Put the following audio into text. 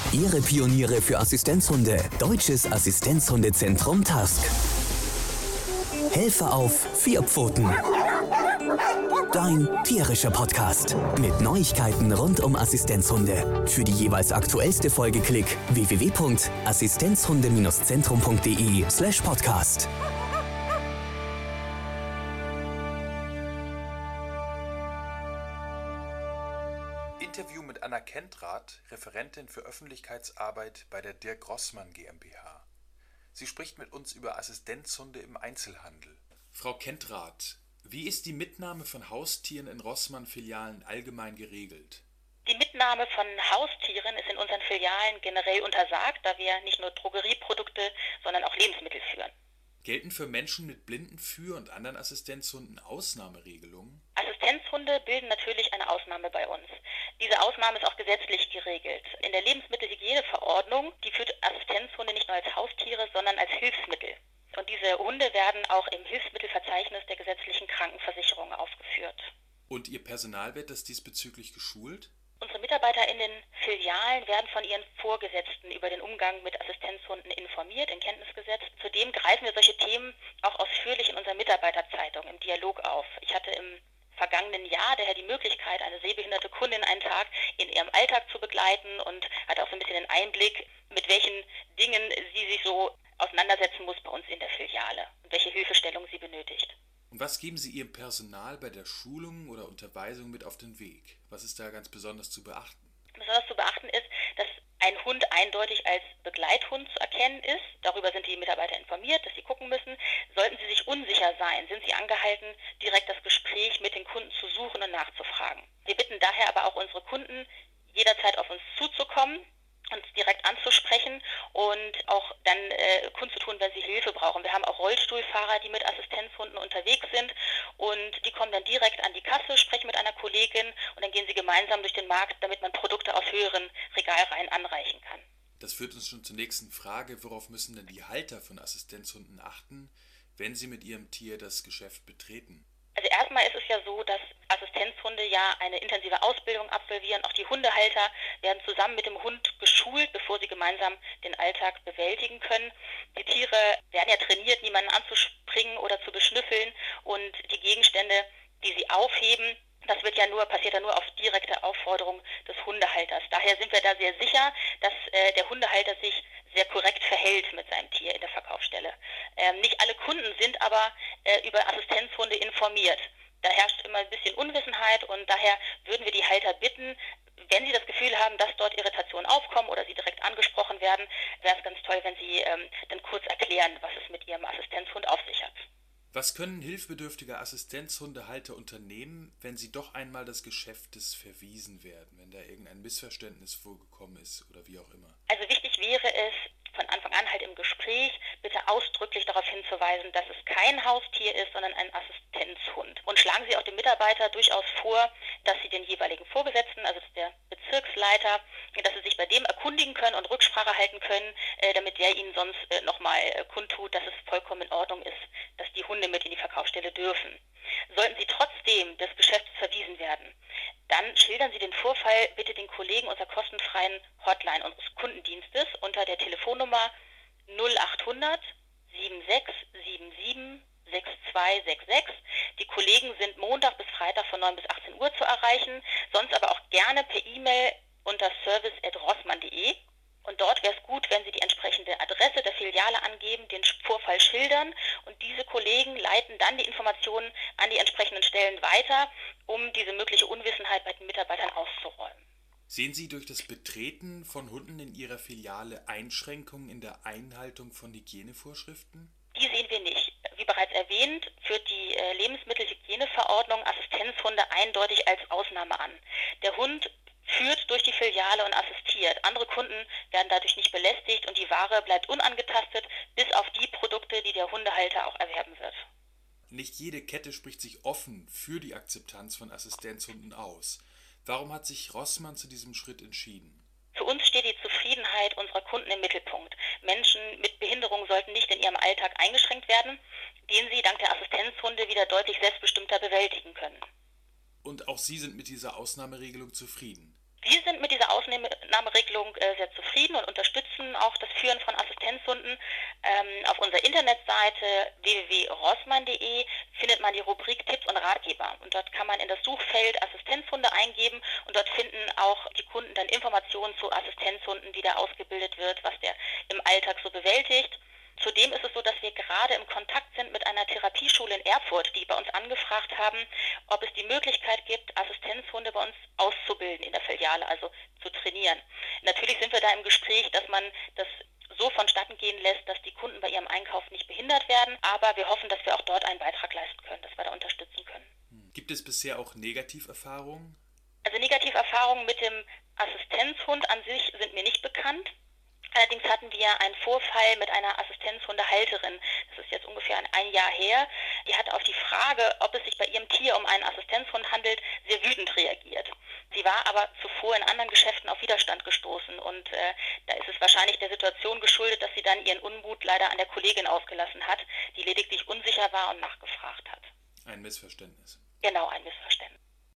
Ihre Pioniere für Assistenzhunde. Deutsches Assistenzhundezentrum Task. Helfer auf 4 Pfoten. Dein tierischer Podcast mit Neuigkeiten rund um Assistenzhunde. Für die jeweils aktuellste Folge klick www.assistenzhunde-zentrum.de/podcast. Interview mit Anna Kentrath, Referentin für Öffentlichkeitsarbeit bei der Dirk Rossmann GmbH. Sie spricht mit uns über Assistenzhunde im Einzelhandel. Frau Kentrath, wie ist die Mitnahme von Haustieren in Rossmann-Filialen allgemein geregelt? Die Mitnahme von Haustieren ist in unseren Filialen generell untersagt, da wir nicht nur Drogerieprodukte, sondern auch Lebensmittel führen. Gelten für Menschen mit Blindenführ- und anderen Assistenzhunden Ausnahmeregelungen? Assistenzhunde bilden natürlich eine Ausnahme bei uns. Diese Ausnahme ist auch gesetzlich geregelt. In der Lebensmittelhygieneverordnung, die führt Assistenzhunde nicht nur als Haustiere, sondern als Hilfsmittel. Und diese Hunde werden auch im Hilfsmittelverzeichnis der gesetzlichen Krankenversicherung aufgeführt. Und Ihr Personal wird das diesbezüglich geschult? Unsere Mitarbeiter in den Filialen werden von ihren Vorgesetzten über den Umgang mit Assistenzhunden informiert, in Kenntnis gesetzt. Zudem greifen wir solche Themen auch ausführlich in unserer Mitarbeiterzeitung im Dialog auf. Ich hatte im vergangenen Jahr daher die Möglichkeit, eine sehbehinderte Kundin einen Tag in ihrem Alltag zu begleiten und hatte auch so ein bisschen den Einblick, mit welchen Dingen sie sich so auseinandersetzen muss bei uns in der Filiale und welche Hilfestellung sie benötigt. Und was geben Sie Ihrem Personal bei der Schulung oder Unterweisung mit auf den Weg? Was ist da ganz besonders zu beachten? Besonders zu beachten ist, dass ein Hund eindeutig als Begleithund zu erkennen ist. Darüber sind die Mitarbeiter informiert, dass sie gucken müssen. Sollten sie sich unsicher sein, sind sie angehalten, direkt das Gespräch mit den Kunden zu suchen und nachzufragen. Wir bitten daher aber auch unsere Kunden, jederzeit auf uns zuzukommen, uns direkt anzusprechen und auch dann kundzutun, wenn sie Hilfe brauchen. Wir haben auch Rollstuhlfahrer, die mit Assistenzhunden unterwegs sind und die kommen dann direkt an die Kasse, sprechen mit einer Kollegin und dann gehen sie gemeinsam durch den Markt, damit man Produkte aus höheren Regalreihen anreichen kann. Das führt uns schon zur nächsten Frage. Worauf müssen denn die Halter von Assistenzhunden achten, wenn sie mit ihrem Tier das Geschäft betreten? Also erstmal ist es ja so, dass Assistenzhunde ja eine intensive Ausbildung absolvieren. Auch die Hundehalter werden zusammen mit dem Hund geschult, bevor sie gemeinsam den Alltag bewältigen können. Die Tiere werden ja trainiert, niemanden anzuspringen oder zu beschnüffeln und die Gegenstände, die sie aufheben, das passiert ja nur auf direkte Aufforderung des Hundehalters. Daher sind wir da sehr sicher, dass der Hundehalter sich sehr korrekt verhält mit seinem Tier in der Verkaufsstelle. Nicht alle Kunden sind aber über Assistenzhunde informiert. Da herrscht immer ein bisschen Unwissenheit und daher würden wir die Halter bitten, wenn sie das Gefühl haben, dass dort Irritationen aufkommen oder sie direkt angesprochen werden, wäre es ganz toll, wenn sie dann kurz erklären, was es mit ihrem Assistenzhund auf sich hat. Was können hilfsbedürftige Assistenzhundehalter unternehmen, wenn sie doch einmal des Geschäftes verwiesen werden, wenn da irgendein Missverständnis vorgekommen ist oder wie auch immer? Also wichtig wäre es, von Anfang an halt im Gespräch bitte ausdrücklich darauf hinzuweisen, dass es kein Haustier ist, sondern ein Assistenzhund. Und schlagen Sie auch dem Mitarbeiter durchaus vor, dass Sie den jeweiligen Vorgesetzten, also der Bezirksleiter, dass Sie sich bei dem erkundigen können und Rücksprache halten können, damit der Ihnen sonst nochmal kundtut, dass es vollkommen in Ordnung ist, dass die Hunde mit in die Verkaufsstelle dürfen. Sollten Sie trotzdem des Geschäfts verwiesen werden, dann schildern Sie den Vorfall bitte den Kollegen unserer kostenfreien Hotline unseres Kundendienstes unter der Telefonnummer 0800 7677 6266. Die Kollegen sind Montag bis Freitag von 9 bis 18 Uhr zu erreichen, sonst aber auch gerne per E-Mail unter service@rossmann.de. Und dort wäre es gut, wenn Sie die entsprechende Adresse der Filiale angeben, den Vorfall schildern und diese Kollegen leiten dann die Informationen an die entsprechenden Stellen weiter, um diese mögliche Unwissenheit bei den Mitarbeitern auszuräumen. Sehen Sie durch das Betreten von Hunden in Ihrer Filiale Einschränkungen in der Einhaltung von Hygienevorschriften? Die sehen wir nicht. Wie bereits erwähnt, führt die Lebensmittelhygieneverordnung Assistenzhunde eindeutig als Ausnahme an. Der Hund führt durch die Filiale und assistiert. Andere Kunden werden dadurch nicht belästigt und die Ware bleibt unangetastet, bis auf die Produkte, die der Hundehalter auch erwerben wird. Nicht jede Kette spricht sich offen für die Akzeptanz von Assistenzhunden aus. Warum hat sich Rossmann zu diesem Schritt entschieden? Für uns steht die Zufriedenheit unserer Kunden im Mittelpunkt. Menschen mit Behinderung sollten nicht in ihrem Alltag eingeschränkt werden, den sie dank der Assistenzhunde wieder deutlich selbstbestimmter bewältigen können. Und auch Sie sind mit dieser Ausnahmeregelung zufrieden? Wir sind mit dieser Ausnahmeregelung sehr zufrieden und unterstützen auch das Führen von Assistenzhunden. Auf unserer Internetseite www.rossmann.de findet man die Rubrik Tipps und Ratgeber. Und dort kann man in das Suchfeld Assistenzhunde eingeben und dort finden auch die Kunden dann Informationen zu Assistenzhunden, wie der ausgebildet wird, was der im Alltag so bewältigt. Zudem ist es so, dass wir gerade im Kontakt sind mit einer Therapieschule in Erfurt, die bei uns angefragt haben, ob es die Möglichkeit gibt, Assistenzhunde bei uns auszubilden in der Filiale, also zu trainieren. Natürlich sind wir da im Gespräch, dass man das so vonstatten gehen lässt, dass die Kunden bei ihrem Einkauf nicht behindert werden, aber wir hoffen, dass wir auch dort einen Beitrag leisten können, dass wir da unterstützen können. Gibt es bisher auch Negativerfahrungen? Also Negativerfahrungen mit dem Assistenzhund an sich sind mir nicht bekannt. Allerdings hatten wir einen Vorfall mit einer Assistenzhundehalterin. Das ist jetzt ungefähr ein Jahr her. Die hat auf die Frage, ob es sich bei ihrem Tier um einen Assistenzhund handelt, sehr wütend reagiert. Sie war aber zuvor in anderen Geschäften auf Widerstand gestoßen und da ist es wahrscheinlich der Situation geschuldet, dass sie dann ihren Unmut leider an der Kollegin ausgelassen hat, die lediglich unsicher war und nachgefragt hat. Ein Missverständnis. Genau, ein Missverständnis.